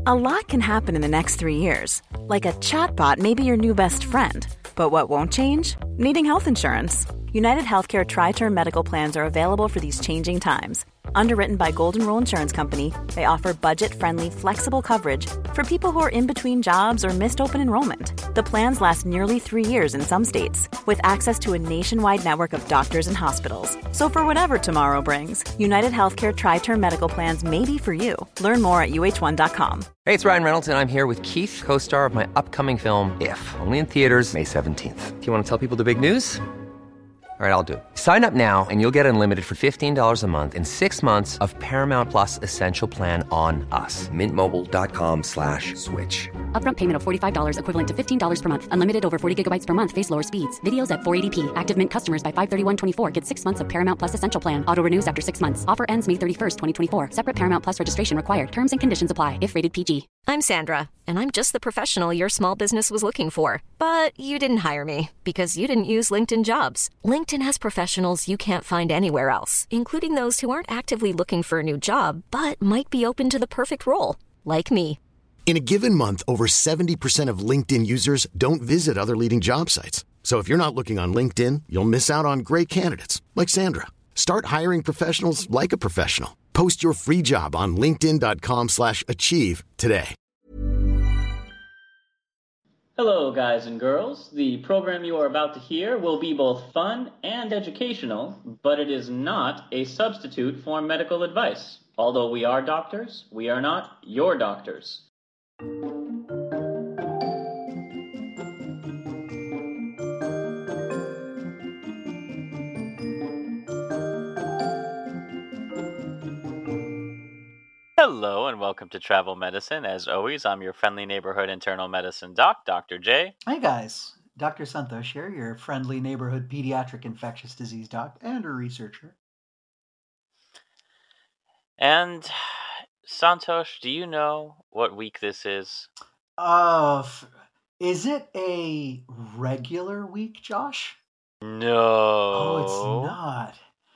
A lot can happen in the next 3 years. Like a chatbot may be your new best friend. But what won't change? Needing health insurance. United Healthcare Tri-Term Medical Plans are available for these changing times. Underwritten by Golden Rule Insurance Company, they offer budget-friendly, flexible coverage for people who are in between jobs or missed open enrollment. The plans last nearly 3 years in some states, with access to a nationwide network of doctors and hospitals. So for whatever tomorrow brings, United Healthcare Tri-Term Medical Plans may be for you. Learn more at uh1.com. Hey, it's Ryan Reynolds, and I'm here with Keith, co-star of my upcoming film, If, only in theaters May 17th. Do you want to tell people the big news? All right, I'll do it. Sign up now and you'll get unlimited for $15 a month and 6 months of Paramount Plus Essential Plan on us. MintMobile.com/switch. Upfront payment of $45 equivalent to $15 per month. Unlimited over 40 gigabytes per month. Face lower speeds. Videos at 480p. Active Mint customers by 531.24 get 6 months of Paramount Plus Essential Plan. Auto renews after 6 months. Offer ends May 31st, 2024. Separate Paramount Plus registration required. Terms and conditions apply if rated PG. I'm Sandra, and I'm just the professional your small business was looking for. But you didn't hire me because you didn't use LinkedIn Jobs. LinkedIn has professionals you can't find anywhere else, including those who aren't actively looking for a new job, but might be open to the perfect role, like me. In a given month, over 70% of LinkedIn users don't visit other leading job sites. So if you're not looking on LinkedIn, you'll miss out on great candidates like Sandra. Start hiring professionals like a professional. Post your free job on linkedin.com/achieve today. Hello, guys and girls. The program you are about to hear will be both fun and educational, but it is not a substitute for medical advice. Although we are doctors, we are not your doctors. Hello and welcome to Travel Medicine. As always, I'm your friendly neighborhood internal medicine doc, Dr. J. Hi guys, Dr. Santosh here, your friendly neighborhood pediatric infectious disease doc and a researcher. And Santosh, do you know what week this is? Is it a regular week, Josh? No. Oh, it's not.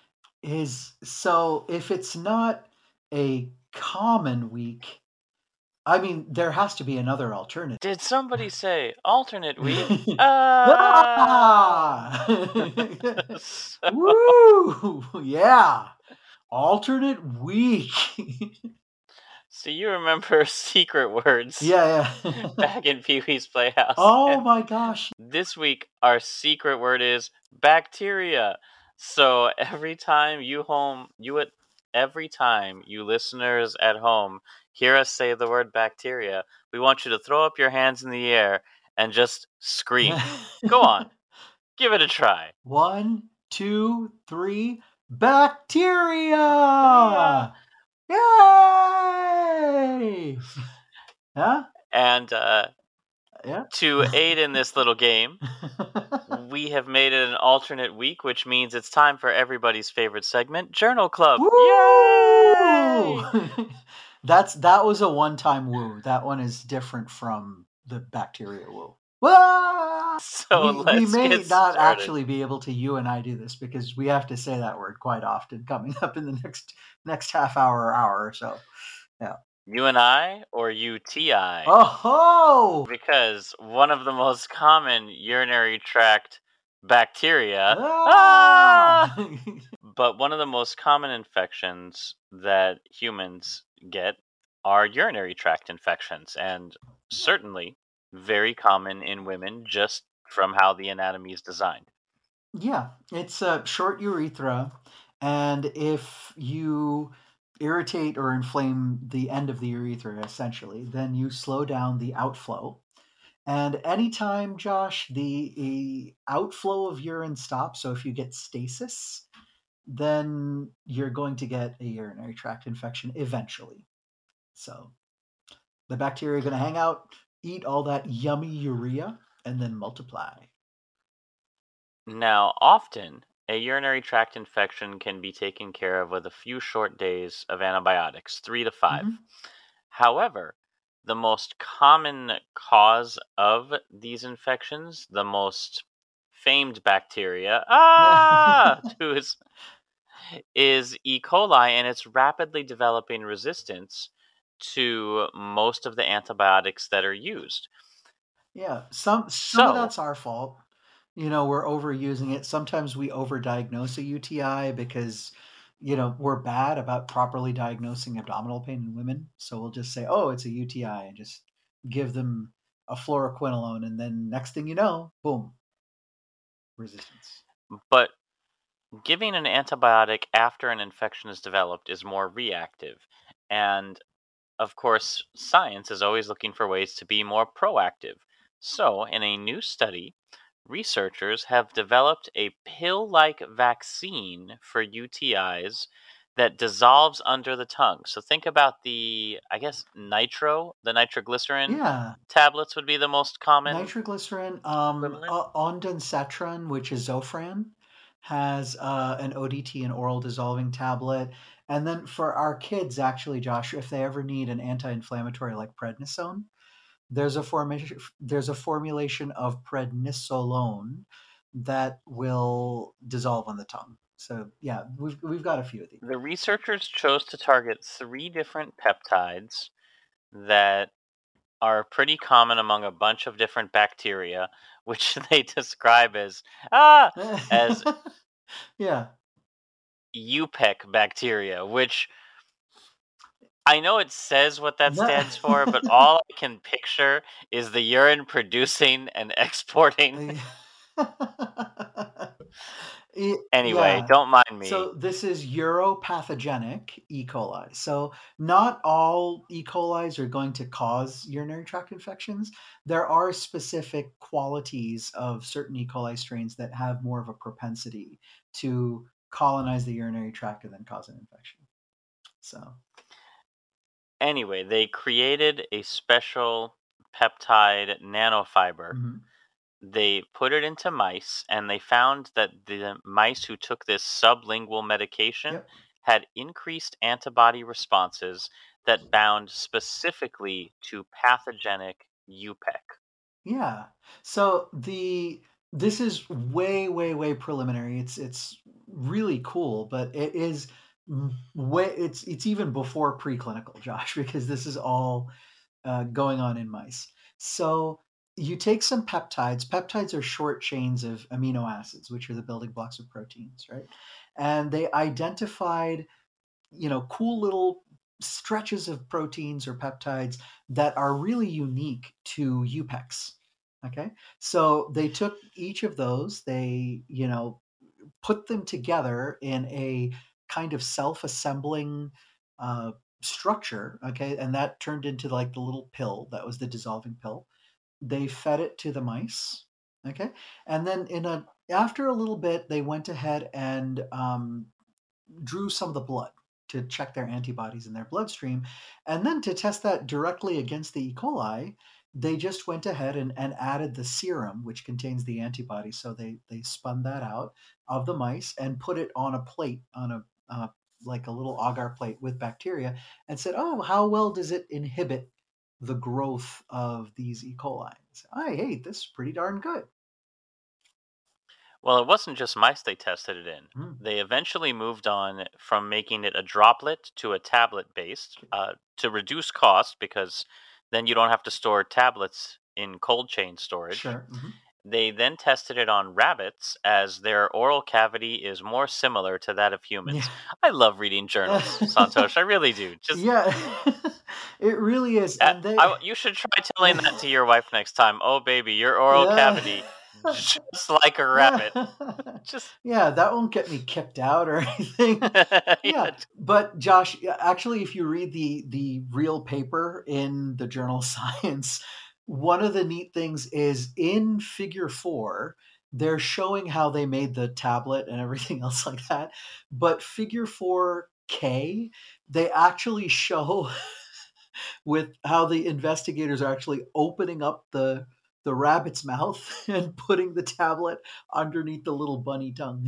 If it's not a common week, I mean, there has to be another alternative. Did somebody say alternate week? Woo! Yeah. Alternate week. So you remember Secret Words? Yeah. Back in Pee-wee's Playhouse. Oh my gosh. This week, our secret word is bacteria. So every time you listeners at home hear us say the word bacteria, we want you to throw up your hands in the air and just scream. Go on. Give it a try. 1, 2, 3. Bacteria! Yay! Huh? And Yeah. to aid in this little game, we have made it an alternate week, which means it's time for everybody's favorite segment, Journal Club. Woo! Yay! That was a one-time woo. That one is different from the bacteria woo. Wah! So we may get not started. actually be able to you and I do this because we have to say that word quite often coming up in the next half hour or hour or so. Yeah. You and I or UTI? Oh-ho! Because one of the most common urinary tract bacteria, but one of the most common infections that humans get are urinary tract infections, and certainly very common in women just from how the anatomy is designed. Yeah, it's a short urethra, and if you irritate or inflame the end of the urethra, essentially, then you slow down the outflow. And anytime, Josh, the outflow of urine stops, so if you get stasis, then you're going to get a urinary tract infection eventually. So the bacteria are going to hang out, eat all that yummy urea, and then multiply. Now, often, a urinary tract infection can be taken care of with a few short days of antibiotics, 3 to 5. Mhm. However, the most common cause of these infections, the most famed bacteria, is E. coli, and it's rapidly developing resistance to most of the antibiotics that are used. Yeah, some of that's our fault. We're overusing it. Sometimes we overdiagnose a UTI because, we're bad about properly diagnosing abdominal pain in women. So we'll just say, oh, it's a UTI, and just give them a fluoroquinolone, and then next thing you know, boom, resistance. But giving an antibiotic after an infection is developed is more reactive. And of course, science is always looking for ways to be more proactive. So, in a new study, researchers have developed a pill like vaccine for UTIs that dissolves under the tongue. So, think about the nitroglycerin Yeah, tablets would be the most common nitroglycerin, equivalent. ondansetron, which is Zofran, has an ODT, an oral dissolving tablet. And then for our kids, actually, Josh, if they ever need an anti-inflammatory like prednisone, there's a formulation of prednisolone that will dissolve on the tongue. So yeah, we've got a few of these. The researchers chose to target 3 different peptides that are pretty common among a bunch of different bacteria, which they describe as as Yeah. UPEC bacteria, which I know it says what that stands for, but all I can picture is the urine producing and exporting. Anyway, Yeah. don't mind me. So this is uropathogenic E. coli. So not all E. colis are going to cause urinary tract infections. There are specific qualities of certain E. coli strains that have more of a propensity to colonize the urinary tract and then cause an infection. So Anyway, they created a special peptide nanofiber. mhm. They put it into mice, and they found that the mice who took this sublingual medication Yep. had increased antibody responses that bound specifically to pathogenic UPEC. Yeah. So this is way, way, way preliminary. It's really cool, but it is way it's even before preclinical, Josh, because this is all going on in mice. So you take some peptides. Peptides are short chains of amino acids, which are the building blocks of proteins, right? And they identified, cool little stretches of proteins or peptides that are really unique to UPECs. Okay. So they took each of those, they, put them together in a kind of self-assembling uh, structure. Okay. And that turned into like the little pill that was the dissolving pill. They fed it to the mice. Okay. And then after a little bit, they went ahead and drew some of the blood to check their antibodies in their bloodstream. And then to test that directly against the E. coli, they just went ahead and added the serum, which contains the antibody. So they spun that out of the mice and put it on a plate, on like a little agar plate with bacteria, and said, oh, how well does it inhibit the growth of these E. coli? Hey, this is pretty darn good. Well, it wasn't just mice they tested it in. They eventually moved on from making it a droplet to a tablet based to reduce cost, because then you don't have to store tablets in cold chain storage. Sure. They then tested it on rabbits, as their oral cavity is more similar to that of humans. Yeah. I love reading journals, Santosh. I really do. Yeah, it really is. And you should try telling that to your wife next time. Oh, baby, your oral cavity, just like a rabbit. Yeah, that won't get me kicked out or anything. Yeah, but Josh, actually, if you read the real paper in the journal Science, one of the neat things is in Figure 4, they're showing how they made the tablet and everything else like that. But Figure 4K, they actually show with how the investigators are actually opening up the rabbit's mouth and putting the tablet underneath the little bunny tongue.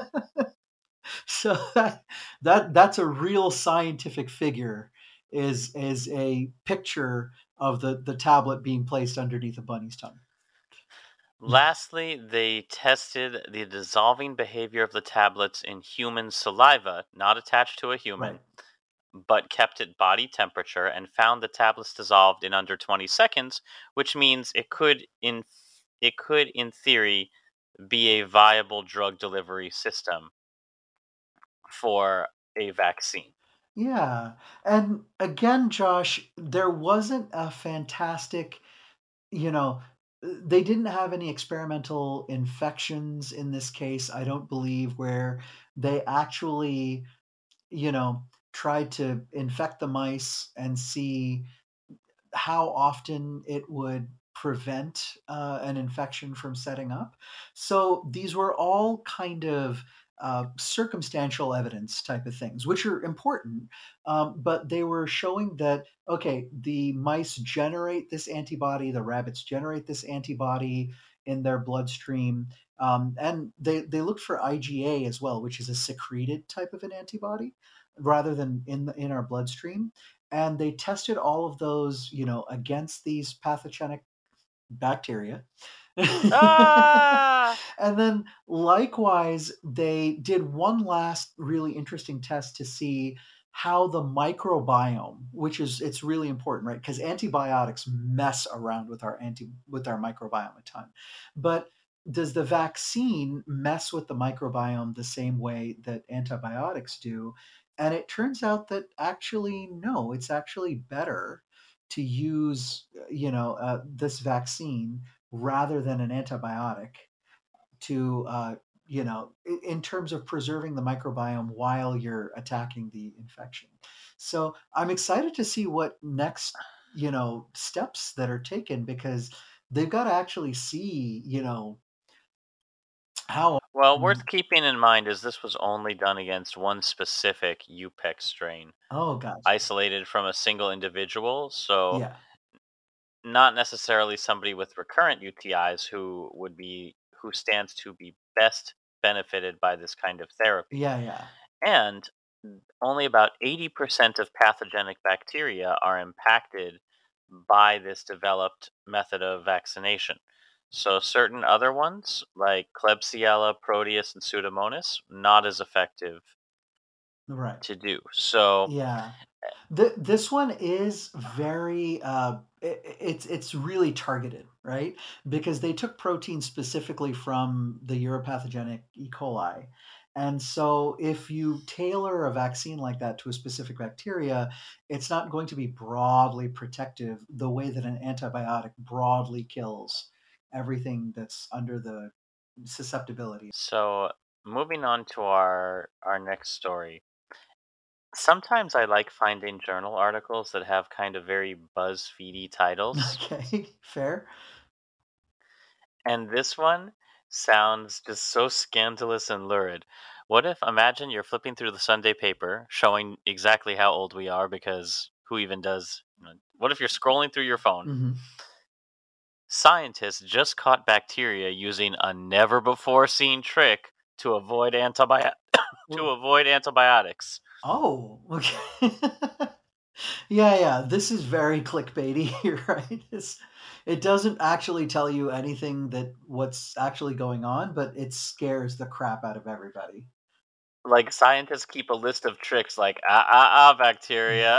So that's a real scientific figure, is a picture of the tablet being placed underneath a bunny's tongue. Lastly, they tested the dissolving behavior of the tablets in human saliva, not attached to a human. Right. but kept at body temperature and found the tablets dissolved in under 20 seconds, which means it could in theory be a viable drug delivery system for a vaccine. Yeah. And again, Josh, there wasn't a fantastic, you know, they didn't have any experimental infections in this case, I don't believe, where they actually, you know, tried to infect the mice and see how often it would prevent an infection from setting up. So these were all kind of circumstantial evidence type of things, which are important, but they were showing that, okay, the mice generate this antibody, the rabbits generate this antibody in their bloodstream. And they looked for IgA as well, which is a secreted type of an antibody rather than in our bloodstream, and they tested all of those, against these pathogenic bacteria. Ah! And then likewise, they did one last really interesting test to see how the microbiome, it's really important, right? Because antibiotics mess around with our microbiome a ton. But does the vaccine mess with the microbiome the same way that antibiotics do? And it turns out that actually, no, it's actually better to use, this vaccine rather than an antibiotic to, in terms of preserving the microbiome while you're attacking the infection. So I'm excited to see what next, steps that are taken, because they've got to actually see, how. Well, worth keeping in mind is this was only done against one specific UPEC strain, Oh, gosh. isolated from a single individual, so Yeah. not necessarily somebody with recurrent UTIs who stands to be best benefited by this kind of therapy. Yeah. Yeah. And only about 80% of pathogenic bacteria are impacted by this developed method of vaccination. So certain other ones, like Klebsiella, Proteus, and Pseudomonas, not as effective Right. to do. So Yeah. This one is very it's really targeted, right? Because they took protein specifically from the uropathogenic E. coli. And so if you tailor a vaccine like that to a specific bacteria, it's not going to be broadly protective the way that an antibiotic broadly kills everything that's under the susceptibility. So moving on to our next story. Sometimes I like finding journal articles that have kind of very BuzzFeedy titles. Okay, fair. And this one sounds just so scandalous and lurid. Imagine you're flipping through the Sunday paper, showing exactly how old we are, because who even does? What if you're scrolling through your phone? Mm-hmm. Scientists just caught bacteria using a never-before-seen trick to avoid antibiotics. Oh, okay. Yeah. This is very clickbaity, right? It doesn't actually tell you anything that what's actually going on, but it scares the crap out of everybody. Like, scientists keep a list of tricks like, bacteria,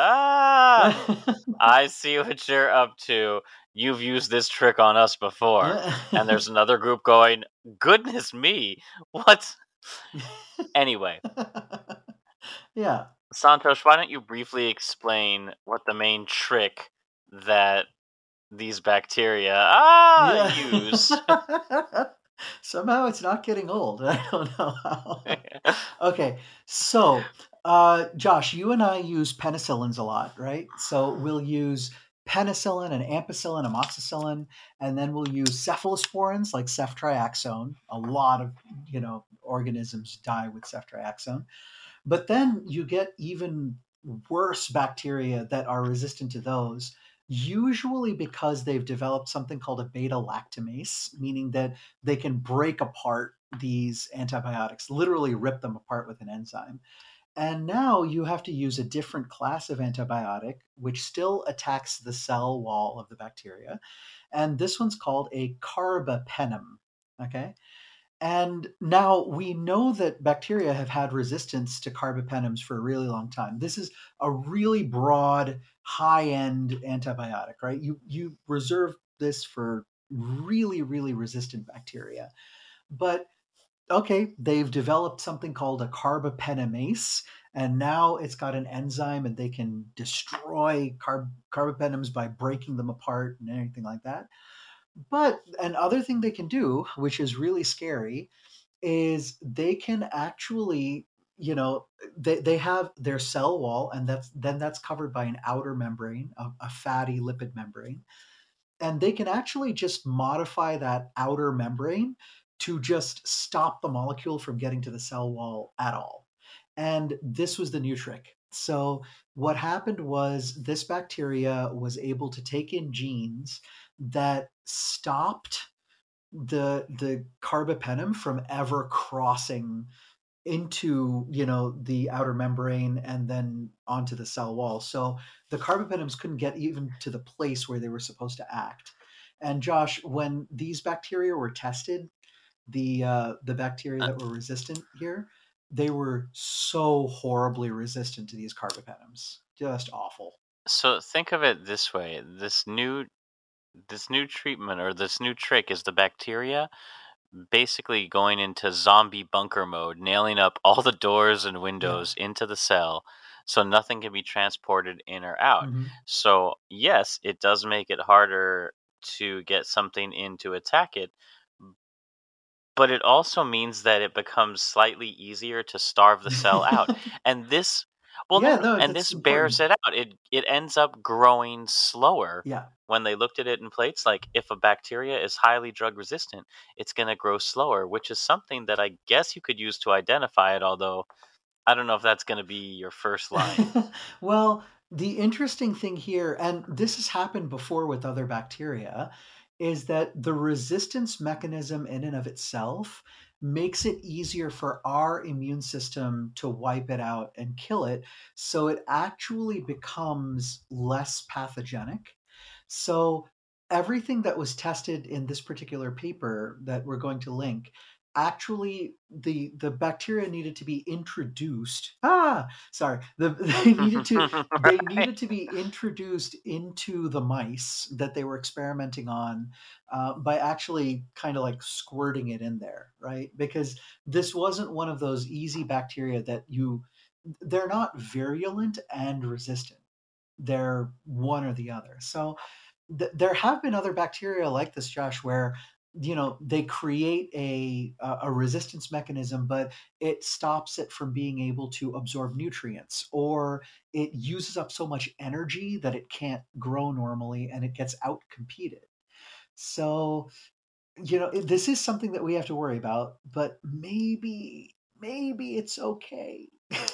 I see what you're up to. You've used this trick on us before. And there's another group going, goodness me, what? Anyway. Yeah. Santosh, why don't you briefly explain what the main trick that these bacteria use? Somehow it's not getting old. I don't know how. Okay, so Josh, you and I use penicillins a lot, right? So we'll use penicillin and ampicillin, amoxicillin, and then we'll use cephalosporins like ceftriaxone. A lot of organisms die with ceftriaxone. But then you get even worse bacteria that are resistant to those, usually because they've developed something called a beta-lactamase, meaning that they can break apart these antibiotics, literally rip them apart with an enzyme. And now you have to use a different class of antibiotic, which still attacks the cell wall of the bacteria. And this one's called a carbapenem. Okay. And now we know that bacteria have had resistance to carbapenems for a really long time. This is a really broad, high-end antibiotic, right? You reserve this for really, really resistant bacteria. But okay, they've developed something called a carbapenemase, and now it's got an enzyme and they can destroy carbapenems by breaking them apart and anything like that. But another thing they can do, which is really scary, is they can actually, they have their cell wall, and that's covered by an outer membrane, a fatty lipid membrane, and they can actually just modify that outer membrane to just stop the molecule from getting to the cell wall at all. And this was the new trick. So what happened was this bacteria was able to take in genes that stopped the carbapenem from ever crossing into the outer membrane and then onto the cell wall. So the carbapenems couldn't get even to the place where they were supposed to act. And Josh, when these bacteria were tested, the bacteria that were resistant here, they were so horribly resistant to these carbapenems. Just awful. So think of it this way: this new treatment or this new trick is the bacteria basically going into zombie bunker mode, nailing up all the doors and windows into the cell so nothing can be transported in or out. Mm-hmm. So yes, it does make it harder to get something in to attack it, but it also means that it becomes slightly easier to starve the cell out. And this this bears it out. It ends up growing slower. Yeah. When they looked at it in plates, like if a bacteria is highly drug resistant, it's going to grow slower, which is something that I guess you could use to identify it, although I don't know if that's going to be your first line. Well, the interesting thing here, and this has happened before with other bacteria, is that the resistance mechanism in and of itself makes it easier for our immune system to wipe it out and kill it. So it actually becomes less pathogenic. So everything that was tested in this particular paper that we're going to link, actually the bacteria needed to be introduced. They needed to be introduced into the mice that they were experimenting on by actually kind of like squirting it in there, right? Because this wasn't one of those easy bacteria that they're not virulent and resistant. They're one or the other. So there have been other bacteria like this, Josh, where they create a resistance mechanism, but it stops it from being able to absorb nutrients, or it uses up so much energy that it can't grow normally and it gets out competed. So this is something that we have to worry about, but maybe it's okay.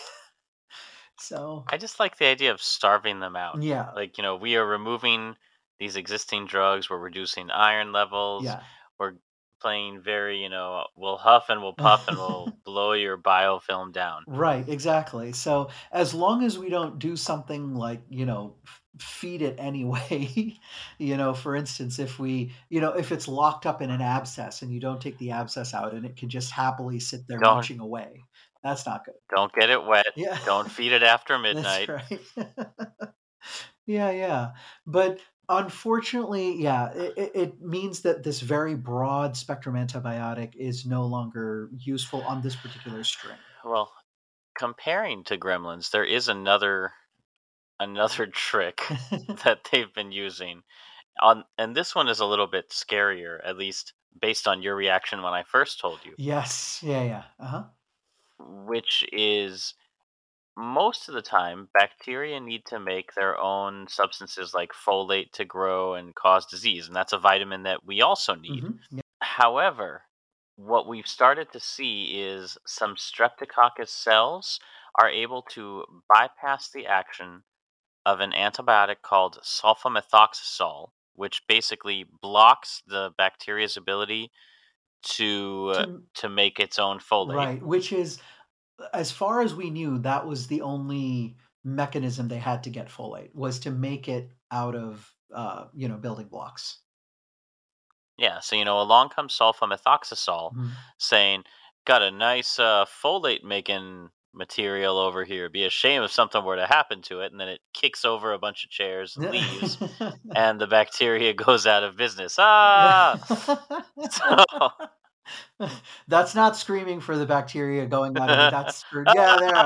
So I just like the idea of starving them out. Yeah. Like, we are removing these existing drugs, we're reducing iron levels, Yeah. we're playing very, we'll huff and we'll puff and we'll blow your biofilm down. Right, exactly. So as long as we don't do something like, feed it anyway, for instance, if if it's locked up in an abscess and you don't take the abscess out and it can just happily sit there munching away, that's not good. Don't get it wet. Yeah. Don't feed it after midnight. That's right. Yeah. But unfortunately, it means that this very broad spectrum antibiotic is no longer useful on this particular strain. Well, comparing to gremlins, there is another trick that they've been using. And this one is a little bit scarier, at least based on your reaction when I first told you. Yes. Yeah. Which is, most of the time, bacteria need to make their own substances like folate to grow and cause disease, and that's a vitamin that we also need. Mm-hmm. Yeah. However, what we've started to see is some streptococcus cells are able to bypass the action of an antibiotic called sulfamethoxazole, which basically blocks the bacteria's ability to make its own folate. Right, which is, as far as we knew, that was the only mechanism they had to get folate, was to make it out of building blocks. Yeah, so along comes sulfamethoxazole Mhm. saying, got a nice folate making material over here. Be a shame if something were to happen to it. And then it kicks over a bunch of chairs and leaves, and the bacteria goes out of business. Ah! So, That's not screaming for the bacteria going out of it. That's for yeah, there.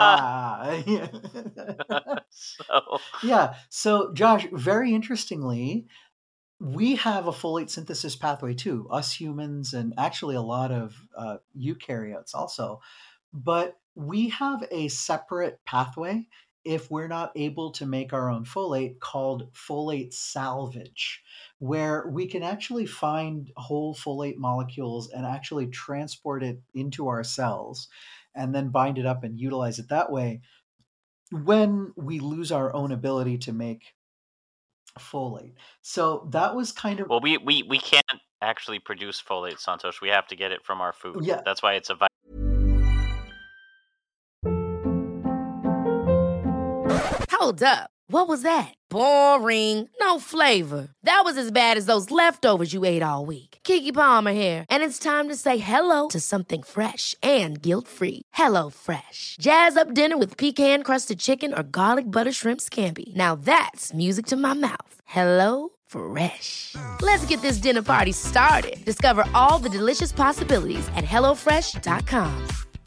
so Yeah. So, Josh, very interestingly, we have a folate synthesis pathway too, us humans, and actually a lot of eukaryotes also. But we have a separate pathway if we're not able to make our own folate called folate salvage, where we can actually find whole folate molecules and actually transport it into our cells and then bind it up and utilize it that way when we lose our own ability to make folate. So that was kind of well, we can't actually produce folate, Santosh. We have to get it from our food. yeah. That's why it's a Hold up. What was that? Boring. No flavor. That was as bad as those leftovers you ate all week. Keke Palmer here, and it's time to say hello to something fresh and guilt-free. Hello Fresh. Jazz up dinner with pecan-crusted chicken or garlic butter shrimp scampi. Now that's music to my mouth. Hello Fresh. Let's get this dinner party started. Discover all the delicious possibilities at hellofresh.com.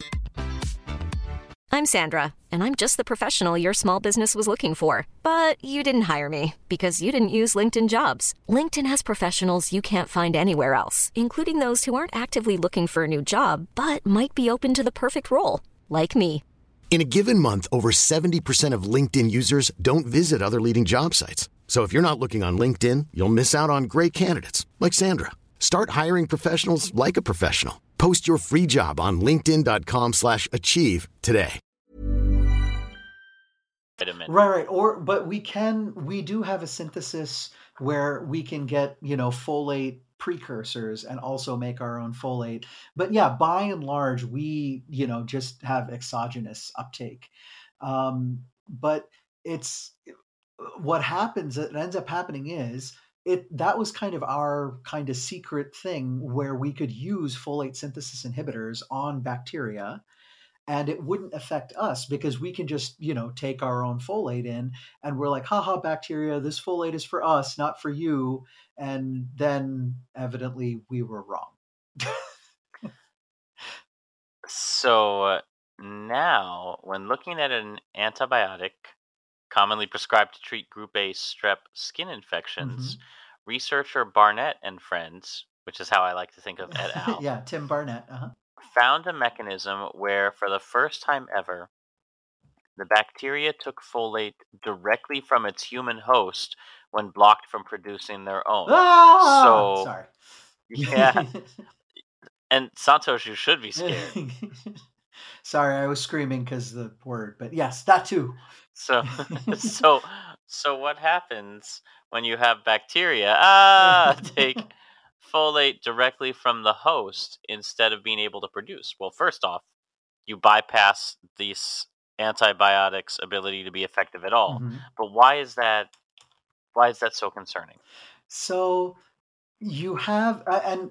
I'm Sandra, and I'm just the professional your small business was looking for. But you didn't hire me because you didn't use LinkedIn Jobs. LinkedIn has professionals you can't find anywhere else, including those who aren't actively looking for a new job, but might be open to the perfect role, like me. In a given month, over 70% of LinkedIn users don't visit other leading job sites. So if you're not looking on LinkedIn, you'll miss out on great candidates like Sandra. Start hiring professionals like a professional. Post your free job on linkedin.com/achieve today. vitamin. Right. But we do have a synthesis where we can get, folate precursors and also make our own folate. But yeah, by and large, we, just have exogenous uptake. But it's what happens, it ends up happening is that was kind of our kind of secret thing where we could use folate synthesis inhibitors on bacteria and it wouldn't affect us because we can just take our own folate in and we're like, haha, bacteria, this folate is for us, not for you. And then evidently we were wrong. So now, when looking at an antibiotic commonly prescribed to treat group A strep skin infections, researcher Barnett and friends, which is how I like to think of et al., Yeah, Tim Barnett. found a mechanism where, for the first time ever, the bacteria took folate directly from its human host when blocked from producing their own. So, Sorry. yeah. And Santosh, you should be scared. Sorry, I was screaming because the word, but yes, that too. So, so what happens when you have bacteria take folate directly from the host instead of being able to produce? Well, first off, you bypass these antibiotics' ability to be effective at all. But why is that so concerning? So you have,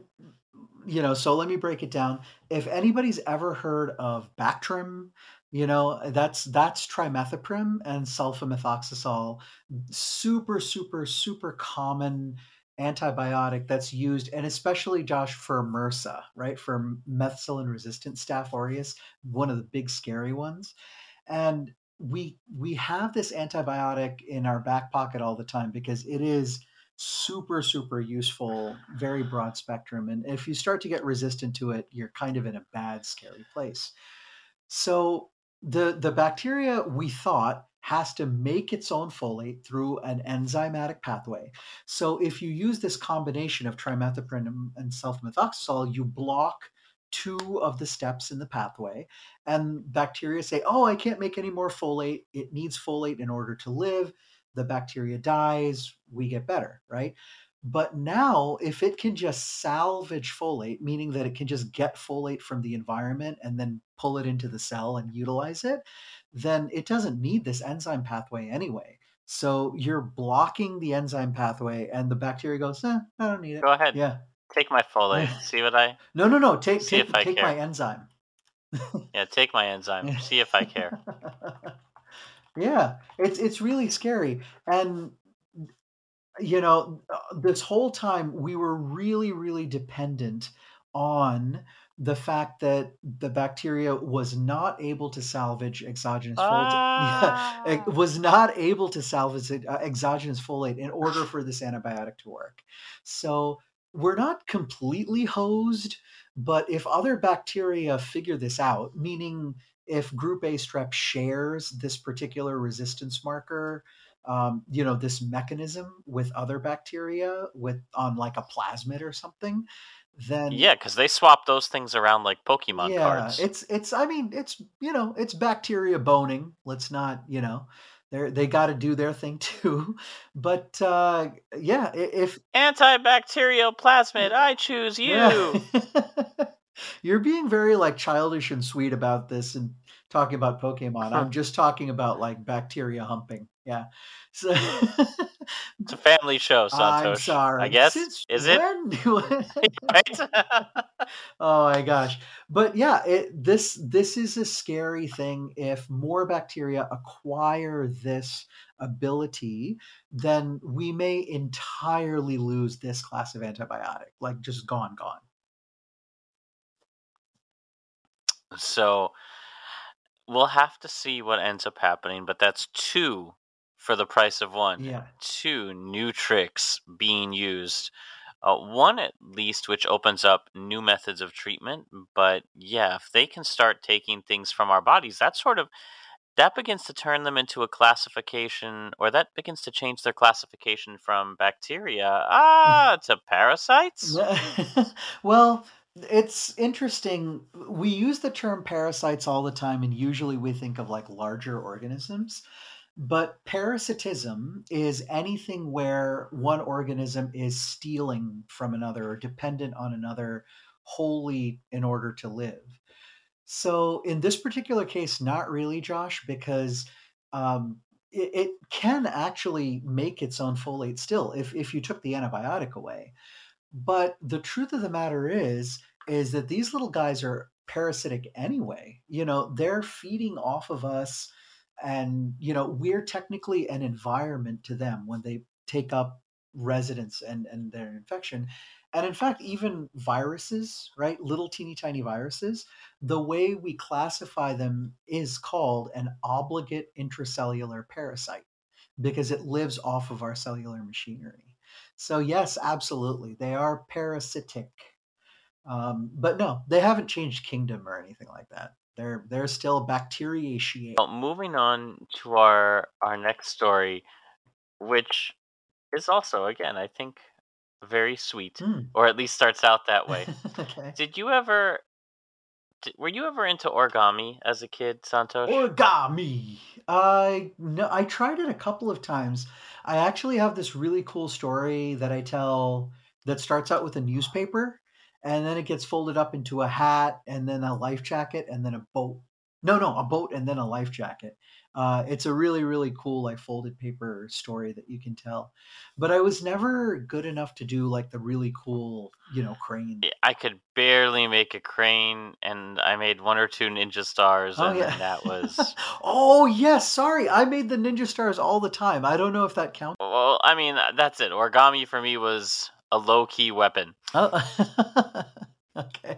so let me break it down. If anybody's ever heard of Bactrim, that's trimethoprim and sulfamethoxazole, super, super, super common antibiotic that's used, and especially, Josh, for MRSA, right? For methicillin-resistant Staph aureus, one of the big scary ones. And we have this antibiotic in our back pocket all the time because it is super, super useful, very broad spectrum. And if you start to get resistant to it, you're kind of in a bad, scary place. So the bacteria, we thought, has to make its own folate through an enzymatic pathway. So if you use this combination of trimethoprim and sulfamethoxazole, you block two of the steps in the pathway, and bacteria say, oh, I can't make any more folate. It needs folate in order to live. The bacteria dies, we get better, right? But now, if it can just salvage folate, meaning that it can just get folate from the environment and then pull it into the cell and utilize it, then it doesn't need this enzyme pathway anyway. So you're blocking the enzyme pathway, and the bacteria goes, I don't need it. Go ahead. Yeah. Take my folate. See what I... No. See if I Take care. my enzyme. Yeah, take my enzyme. See if I care. Yeah, it's really scary. And this whole time we were really, really dependent on the fact that the bacteria was not able to salvage exogenous folate. Yeah, it Ah! was not able to salvage exogenous folate in order for this antibiotic to work. So we're not completely hosed, but if other bacteria figure this out, meaning if group A strep shares this particular resistance marker, this mechanism with other bacteria on like a plasmid or something, then Yeah, because they swap those things around like Pokemon yeah, cards. it's bacteria boning. Let's not, they got to do their thing too. But yeah, if Antibacterial plasmid, I choose you. you're being very like childish and sweet about this and talking about Pokemon. I'm just talking about like bacteria humping. Yeah. So It's a family show, I'm Santosh. sorry. I guess. Since Is it? when? Right? Oh my gosh. But yeah, this is a scary thing. If more bacteria acquire this ability, then we may entirely lose this class of antibiotic, like just gone. So we'll have to see what ends up happening, but that's 2 for the price of 1. Yeah. 2 new tricks being used. One at least which opens up new methods of treatment, but yeah, if they can start taking things from our bodies, that begins to turn them into a classification, or that begins to change their classification from bacteria to parasites. Well, it's interesting. We use the term parasites all the time, and usually we think of like larger organisms. But parasitism is anything where one organism is stealing from another or dependent on another wholly in order to live. So in this particular case, not really, Josh, because it can actually make its own folate still if you took the antibiotic away. But the truth of the matter is that these little guys are parasitic anyway. They're feeding off of us, and we're technically an environment to them when they take up residence and their infection. And in fact, even viruses, right? Little teeny tiny viruses, the way we classify them is called an obligate intracellular parasite because it lives off of our cellular machinery. So yes, absolutely, they are parasitic, but no, they haven't changed kingdom or anything like that. They're still bacteriaceae. Well, moving on to our next story, which is also, again, I think, very sweet, or at least starts out that way. Okay. Were you ever into origami as a kid, Santosh? Origami. No, I tried it a couple of times. I actually have this really cool story that I tell that starts out with a newspaper, and then it gets folded up into a hat, and then a life jacket, and then a boat. No, a boat, and then a life jacket. It's a really, really cool, like folded paper story that you can tell. But I was never good enough to do like the really cool, crane. I could barely make a crane, and I made 1 or 2 ninja stars, and then that was... Oh, yes, sorry. I made the ninja stars all the time. I don't know if that counts. Well, I mean, that's it. Origami for me was a low-key weapon. Oh, okay.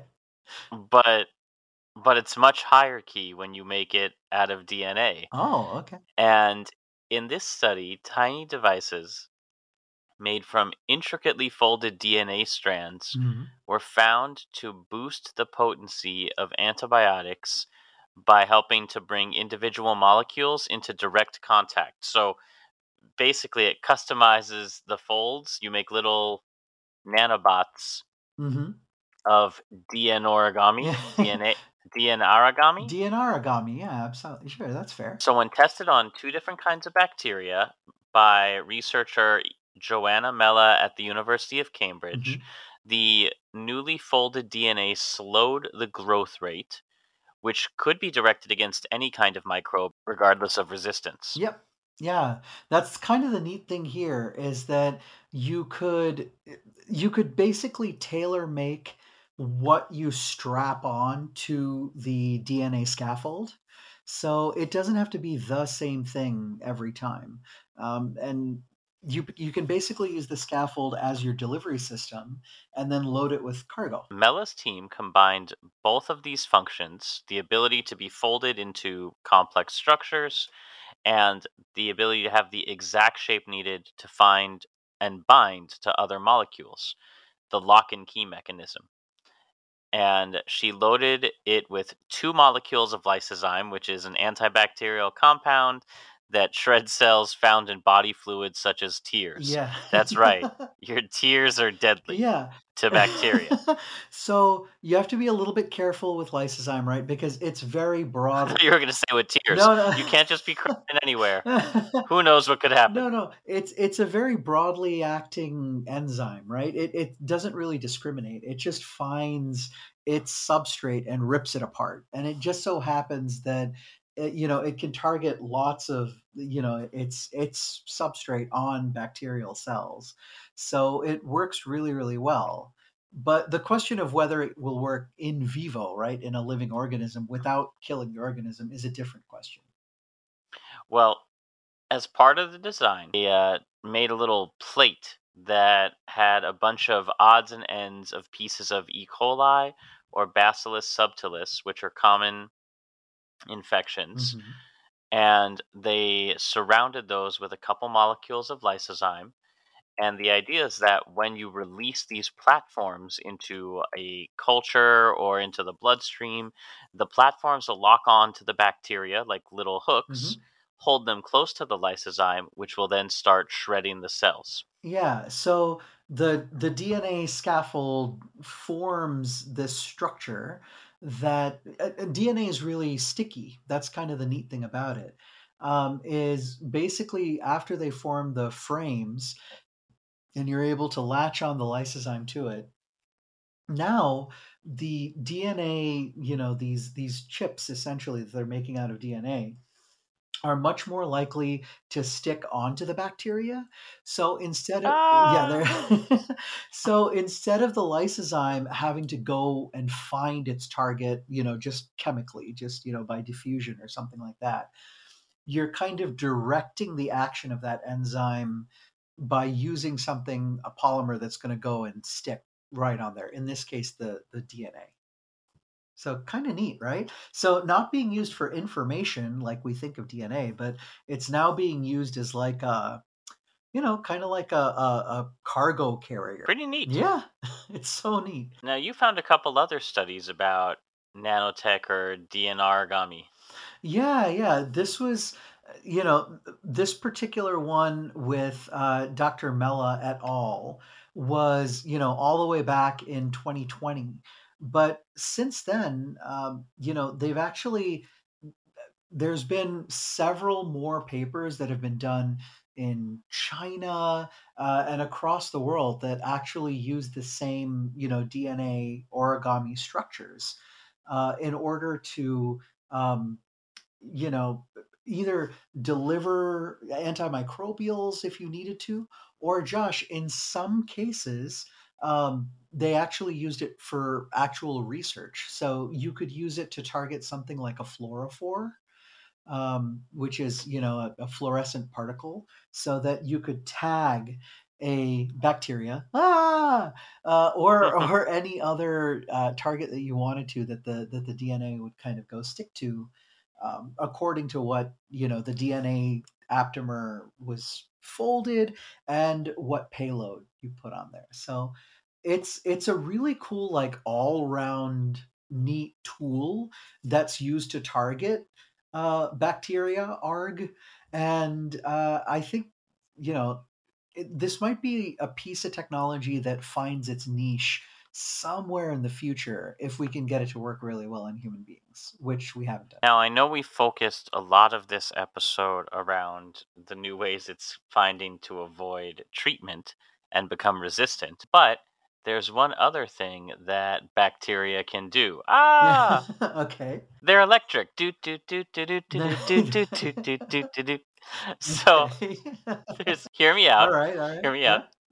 But it's much higher key when you make it out of DNA. Oh, okay. And in this study, tiny devices made from intricately folded DNA strands were found to boost the potency of antibiotics by helping to bring individual molecules into direct contact. So basically, it customizes the folds. You make little nanobots of DNA origami, DNA origami. DNA origami, yeah, absolutely. Sure, that's fair. So when tested on 2 different kinds of bacteria by researcher Joanna Mella at the University of Cambridge, the newly folded DNA slowed the growth rate, which could be directed against any kind of microbe, regardless of resistance. Yep. Yeah, that's kind of the neat thing here is that you could, you could basically tailor make what you strap on to the DNA scaffold. So it doesn't have to be the same thing every time. And you can basically use the scaffold as your delivery system and then load it with cargo. Mella's team combined both of these functions, the ability to be folded into complex structures and the ability to have the exact shape needed to find and bind to other molecules, the lock and key mechanism. And she loaded it with 2 molecules of lysozyme, which is an antibacterial compound that shreds cells found in body fluids such as tears. Yeah. That's right. Your tears are deadly Yeah. to bacteria. So you have to be a little bit careful with lysozyme, right? Because it's very I broad. thought you were going to say with tears. No. You can't just be crying anywhere. Who knows what could happen? No. It's a very broadly acting enzyme, right? It doesn't really discriminate. It just finds its substrate and rips it apart. And it just so happens that it can target lots of its substrate on bacterial cells. So it works really, really well. But the question of whether it will work in vivo, right, in a living organism without killing the organism is a different question. Well, as part of the design, they made a little plate that had a bunch of odds and ends of pieces of E. coli or Bacillus subtilis, which are common infections. Mhm. And they surrounded those with a couple molecules of lysozyme. And the idea is that when you release these platforms into a culture or into the bloodstream, the platforms will lock on to the bacteria like little hooks, hold them close to the lysozyme, which will then start shredding the cells. Yeah, so the DNA scaffold forms this structure that DNA is really sticky. That's kind of the neat thing about it. Is basically after they form the frames and you're able to latch on the lysozyme to it. Now the DNA, these chips essentially that they're making out of DNA are much more likely to stick onto the bacteria. So instead of they're so instead of the lysozyme having to go and find its target, just chemically, just by diffusion or something like that, you're kind of directing the action of that enzyme by using a polymer that's going to go and stick right on there. In this case, the DNA. So kind of neat, right? So not being used for information like we think of DNA, but it's now being used as like a, kind of like a cargo carrier. Pretty neat. Yeah, it's so neat. Now, you found a couple other studies about nanotech or DNA origami. Yeah. This was, this particular one with Dr. Mella et al. Was, all the way back in 2020. But since then, they've actually, there's been several more papers that have been done in China and across the world that actually use the same, DNA origami structures in order to, either deliver antimicrobials if you needed to, or Josh, in some cases, they actually used it for actual research. So you could use it to target something like a fluorophore, which is, a fluorescent particle, so that you could tag a bacteria, or any other target that you wanted to, that the DNA would kind of go stick to, according to what the DNA aptamer was folded and what payload you put on there. So it's a really cool, like, all-round neat tool that's used to target bacteria, and I think this might be a piece of technology that finds its niche somewhere in the future if we can get it to work really well in human beings, which we haven't done. Now, I know we focused a lot of this episode around the new ways it's finding to avoid treatment and become resistant, but there's one other thing that bacteria can do. Okay. They're electric. Do do do do do do do do do do do do do. So, hear me out. All right. Hear me out.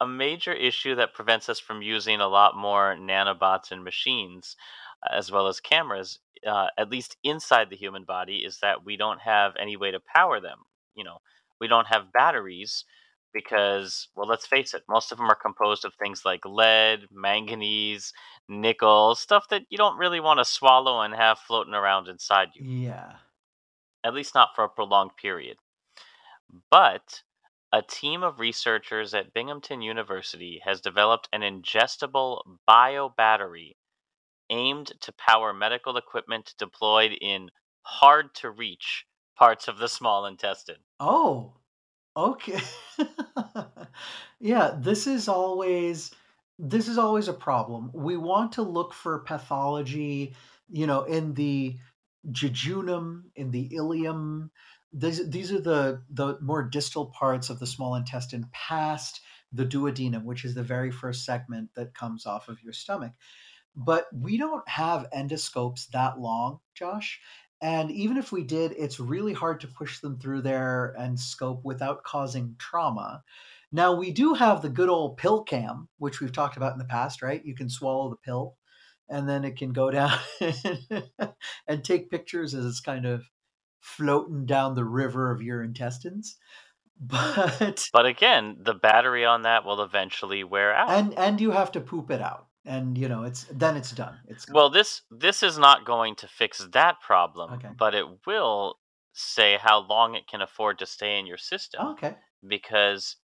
a major issue that prevents us from using a lot more nanobots and machines, as well as cameras, at least inside the human body, is that we don't have any way to power them. You know, we don't have batteries because, well, let's face it, most of them are composed of things like lead, manganese, nickel, stuff that you don't really want to swallow and have floating around inside you, Yeah. at least not for a prolonged period. But a team of researchers at Binghamton University has developed an ingestible biobattery aimed to power medical equipment deployed in hard to reach parts of the small intestine. Oh, okay. Yeah, this is always a problem. We want to look for pathology, in the jejunum, in the ileum. These are the more distal parts of the small intestine past the duodenum, which is the very first segment that comes off of your stomach. But we don't have endoscopes that long, Josh. And even if we did, it's really hard to push them through there and scope without causing trauma. Now, we do have the good old pill cam, which we've talked about in the past, right? You can swallow the pill and then it can go down and take pictures as it's kind of floating down the river of your intestines. But But again, the battery on that will eventually wear out. and you have to poop it out. And it's done. It's Well, this is not going to fix that problem, Okay. but it will say how long it can afford to stay in your system okay. because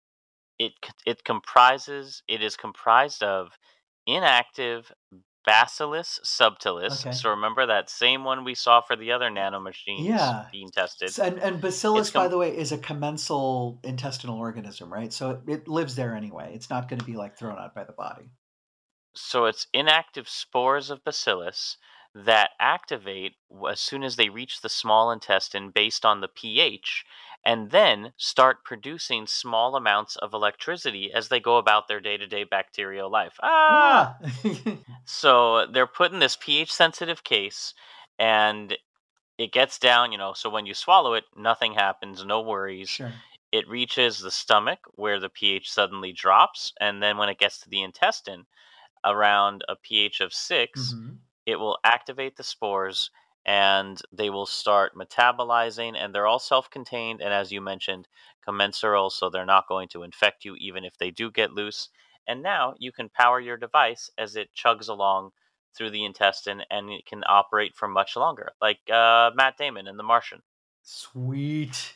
it is comprised of inactive Bacillus subtilis. Okay. So remember that same one we saw for the other nanomachines Yeah. being tested. And bacillus, It's by com- the way, is a commensal intestinal organism, right? So it lives there anyway. It's not going to be like thrown out by the body. So it's inactive spores of bacillus that activate as soon as they reach the small intestine based on the pH, and then start producing small amounts of electricity as they go about their day-to-day bacterial life. Ah! Yeah. So they're put in this pH sensitive case, and it gets down, so when you swallow it, nothing happens, no worries. Sure. It reaches the stomach where the pH suddenly drops, and then when it gets to the intestine, around a pH of 6, hmm it will activate the spores and they will start metabolizing, and they're all self-contained and, as you mentioned, commensal, so they're not going to infect you even if they do get loose. And now you can power your device as it chugs along through the intestine, and it can operate for much longer, like Matt Damon in The Martian. Sweet.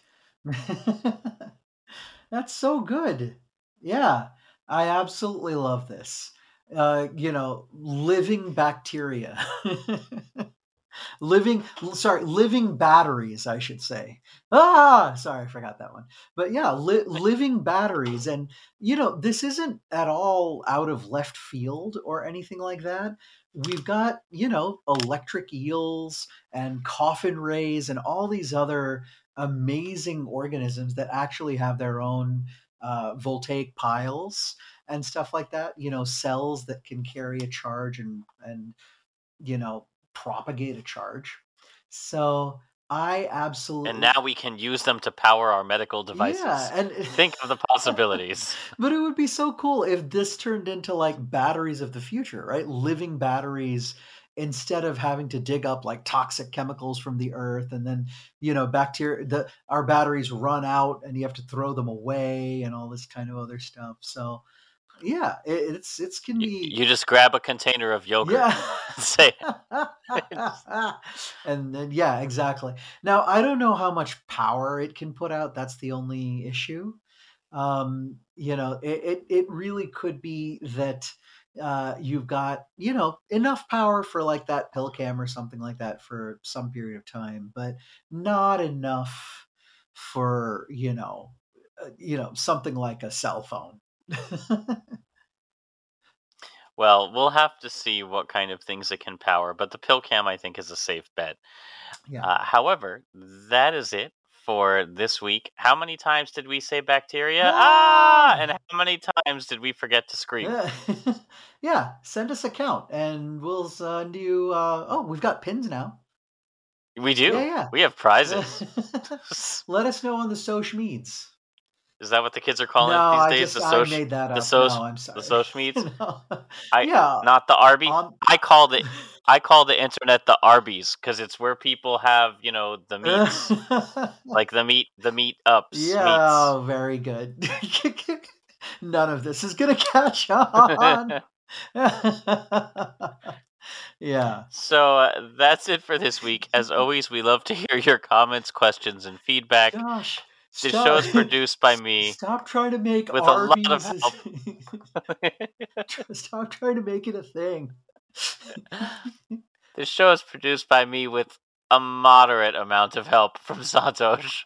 That's so good. Yeah, I absolutely love this. Living bacteria. Living batteries, I should say. Sorry, I forgot that one. But yeah, living batteries. And, this isn't at all out of left field or anything like that. We've got, electric eels and coffin rays and all these other amazing organisms that actually have their own voltaic piles and stuff like that, cells that can carry a charge and propagate a charge. So I absolutely. And now we can use them to power our medical devices. Yeah, and Think of the possibilities. But it would be so cool if this turned into like batteries of the future, right? Living batteries, instead of having to dig up like toxic chemicals from the earth and then, bacteria, our batteries run out and you have to throw them away and all this kind of other stuff. So yeah, it's can be. You just grab a container of yogurt Yeah. and say, And then, yeah, exactly. Now, I don't know how much power it can put out. That's the only issue. It really could be that you've got, enough power for like that pill cam or something like that for some period of time, but not enough for, something like a cell phone. well, we'll have to see what kind of things it can power, but the pill cam, I think, is a safe bet. Yeah. However, that is it for this week. How many times did we say bacteria? Ah! And how many times did we forget to scream? Yeah, send us a count and we'll send you. We've got pins now. We do. Yeah. We have prizes. Let us know on the social meds. Is that what the kids are calling No, it these days? I made that up. No, I'm sorry. The Soch meats? No. Not the Arby. On- I call the internet the Arby's because it's where people have, the meats, like the meat ups. Yeah, meats. very good. None of this is gonna catch on. Yeah. So that's it for this week. As always, we love to hear your comments, questions, and feedback. Gosh. This show is produced by me. Stop trying to make with Arby's. a lot of help. Stop trying to make it a thing. This show is produced by me with a moderate amount of help from Santosh.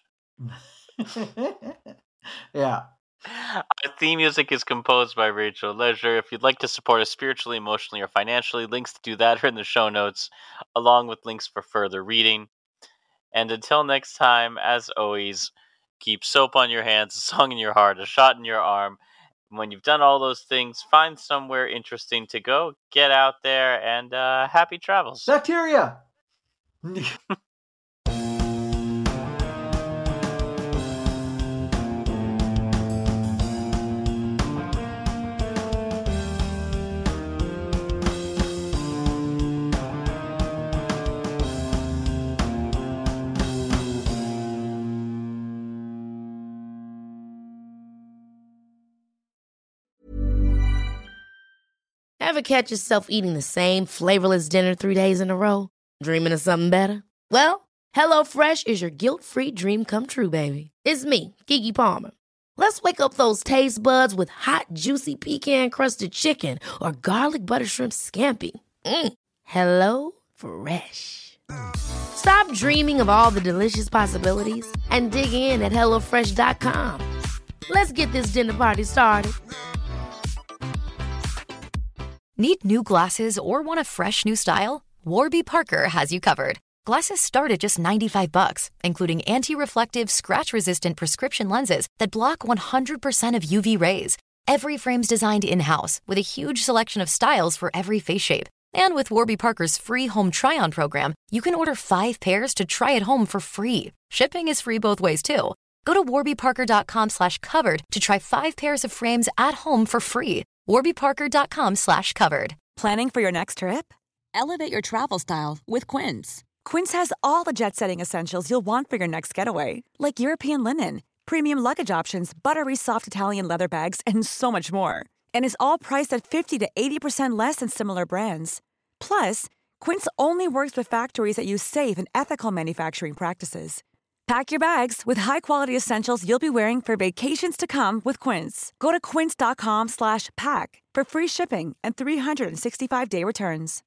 Yeah. Our theme music is composed by Rachel Leisure. If you'd like to support us spiritually, emotionally, or financially, links to do that are in the show notes, along with links for further reading. And until next time, as always, keep soap on your hands, a song in your heart, a shot in your arm. When you've done all those things, find somewhere interesting to go, get out there, and happy travels. Bacteria! Ever catch yourself eating the same flavorless dinner 3 days in a row? Dreaming of something better? Well, HelloFresh is your guilt-free dream come true, baby. It's me, Keke Palmer. Let's wake up those taste buds with hot, juicy pecan-crusted chicken or garlic butter shrimp scampi. Hello Fresh. Stop dreaming of all the delicious possibilities and dig in at HelloFresh.com. Let's get this dinner party started. Need new glasses or want a fresh new style? Warby Parker has you covered. Glasses start at just $95, including anti-reflective, scratch-resistant prescription lenses that block 100% of UV rays. Every frame's designed in-house with a huge selection of styles for every face shape. And with Warby Parker's free home try-on program, you can order 5 pairs to try at home for free. Shipping is free both ways, too. Go to warbyparker.com/covered to try 5 pairs of frames at home for free. warbyparker.com/covered. Planning for your next trip? Elevate your travel style with Quince. Quince has all the jet-setting essentials you'll want for your next getaway, like European linen, premium luggage options, buttery soft Italian leather bags, and so much more. And is all priced at 50 to 80% less than similar brands. Plus, Quince only works with factories that use safe and ethical manufacturing practices. Pack your bags with high-quality essentials you'll be wearing for vacations to come with Quince. Go to quince.com/pack for free shipping and 365-day returns.